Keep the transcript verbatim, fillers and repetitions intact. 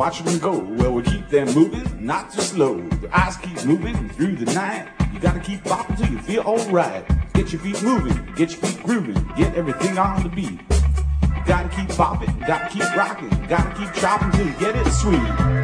watch them go. Well, we keep them moving, not too slow. Their eyes keep moving through the night. You gotta keep bopping till you feel alright. Get your feet moving, get your feet grooving, get everything on the beat. You gotta keep bopping, gotta keep rocking, gotta keep chopping till you get it sweet.